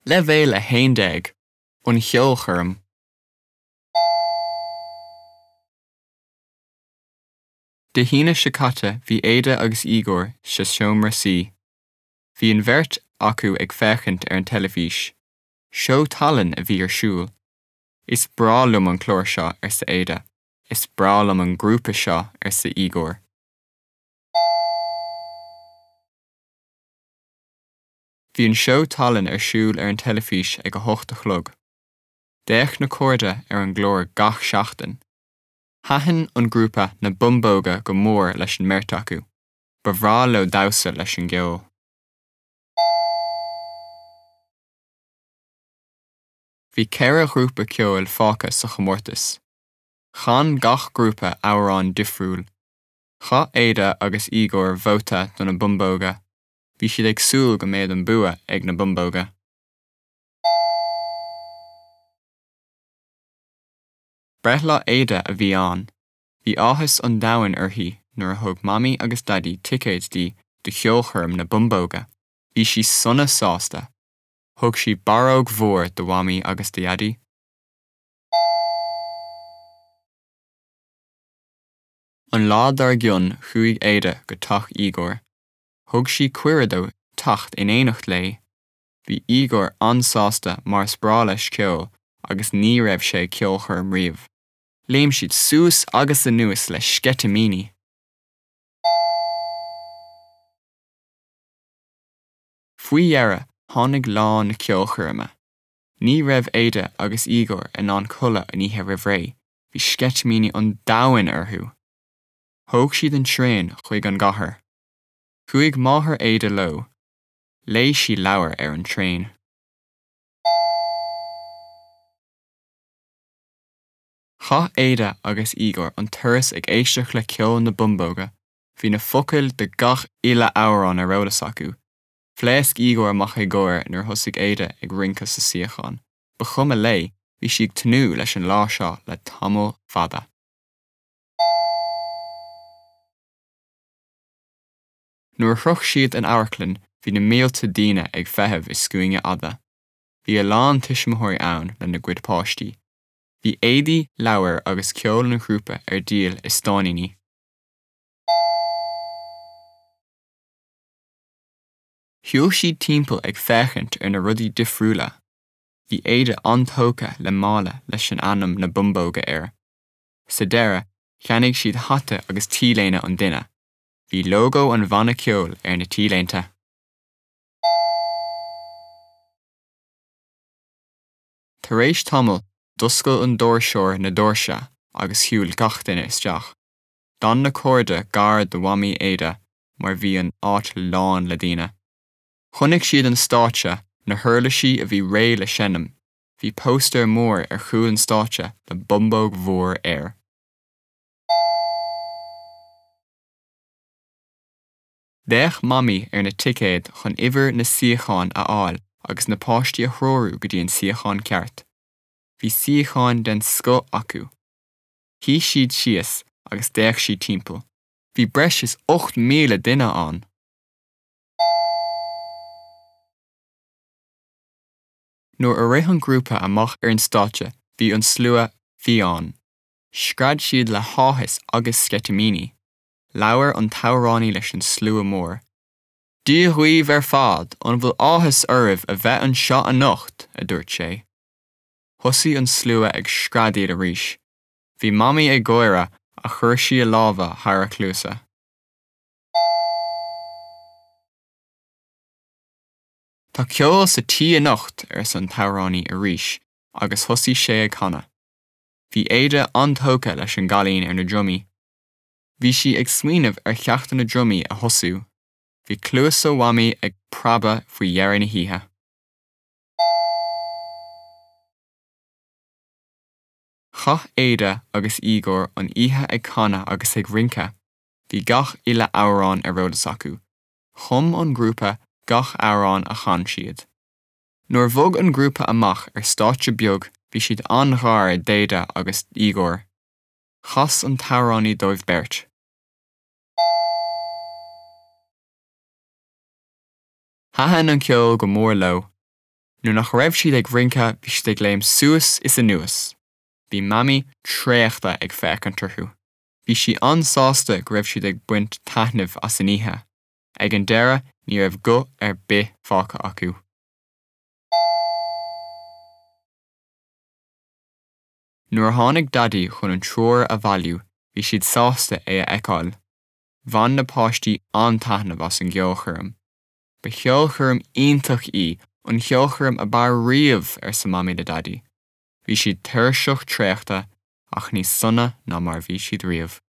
Le bhéal a 11 an cheolchuirm. De híne se caite bhí Éada agus Igor se seomra sí. Bhí an bheirt acu ag feiceant ar an telefís. Seo talan a bhí ar siúl. Is brálum an clór seo ar sa Éada. Is brálum an grúpa seo ar sa Igor. Bhí an seo talan ar siúl ar an telefís ag a 8:00. Déich na cóirde ar an glór gach seachtain. Thaithin an grúpa na bumbóga go mór leis an mirt acu. Ba bhrá le damhsa leis an gceol. Bhí ceithre grúpa ceol fáca sa chomórtas. Chan gach grúpa amhrán difriúil. Cha Éada agus Igor vóta do na bumbóga. Bhí siad ag súil go méid an bua ag na bumbóga. Brethla Éada a bhí an. Bhí áthas an domhain uirthi nuair a thug mami agus daddy ticéadtí de cheolchuirm na bumbóga. Bhí si sonna sásta. Thug si baróg mhór do mami agus de daddy. An lá dar gcionn chuaigh Éada go tach Igor. Thug si cuireadó tacht in éanacht lé. Bhí Igor ansásta mar sprá leis ceol agus ní raibh sé ceolchuirm riamh. Léim siad suas agus anuas le scetamíní. Faoi dhearra tháinig lán na ceolchuirme. Ní raibh Éada agus Igor in an chula a níthe roimh ré. Bhí scetamíní an domhain orthu. Thóg siad an tréin chuig an gcathair. Chuaigh máthair Éada lo. Léigh sí leabhar ar an tréin. Cha Éada agus Igor an turas ag éisteach le ceol na bumbóga. Bhí na focail de gach ile amhrán a rólas acu. Phléasc Igor amach ag gcóir nuair thosaigh Éada ag rincas sa siocháin. Ba chuma lé, bhí si ag tnú leis an lá seo le tamil fada. Nuair throch siad an Airclann, bhí na mílte daoine ag feitheamh is scuainge ada. Bhí a lán tuismitheoirí ann le na gcuid páistí. Bhí éadaí leabhar agus ceol na grúpa ar díal is stáiníní. Shiúil siad timpeall ag feiceant ar na rudaí difriúla. Bhí Éada antócha le mála leis an ainm na bumbóga air. Sa deireadh, cheannaigh siad hata agus tíléine an duine. Bhí logo an bhanna ceol ar na tílénta. Tar éis tamil, doscail an dóirseoir na dóirse agus shiúil gach duine isteach. Dan na cóirde gar do mami Éada mar bhí an áit lán le daoine. Chonaic siad an stáitse na hurlaisí a bhí ré le seanam. Bhí póster mór ar chúl an stáitse le bumbóg mhór air. Déich mami ar na ticéad chun uimhir na siocháin a fháil agus na páistí a threoú go dtí an siocháin ceart. Bhí siocháin den sco acu. Hí siad síos agus déich siad timpeall. Bhí breis is 8,000 duine an. Nuair a raibh an grúpa amach ar an stáitse, bhí an slua fián. Scread siad le háthas agus scetamíní. Leabhar an todhránaí leis an slua mór. Díomhaoibh ar fad an bhfuil áthas uiribh a bheith an seo a nocht, a dúirt sé. Thosaigh an slua ag scradaíad arís. Bhí mami ag gcóire a chuir sí a lábha thar a clúsa. Tá ceol sa tí a nocht ar san todhránaí arís, agus thosaigh sé ag chana. Bhí Éada antócha leis an galín ar na drumí. Bhí si ag smaoinemh ar cheachtain na drumí a thosú. Bhí clúas ó mami ag praba faoi dhearr na híthe. Cha Éada agus Igor an oíche ag chana agus ag rinca. Bhí gach ile amhrán a rólas acu. Chum an grúpa gach amhrán a chan siad. Nuair bhog an grúpa amach ar stáitse beag, bhí siad an-ghar d'Éada agus Igor. Chas an todhránaí dóibh beirt. Thaithin an ceol go mór lo. Nuair nach raibh siad ag rinca bhí siad ag léim suas is anuas. Bhí mammy tréachta ag feic an turthú. Bhí si ansásta go raibh siad ag buint taitneamh as an oíche. Ag an deireadh ní raibh go ar bith fáca acu. Nuair a tháinig daddy chun an triúr a bhailiú, bhí siad sásta é a fheiceáil. Bhain na páistí an-taitneamh as an gheol-chuaireamh. Ba cheol-chuaireamh iontach í, an cheol-chuaireamh a bar riamh ar sa mammy le daddy. Bhí siad tuirseach tréachta ach ní sonna ná mar bhí siad riamh.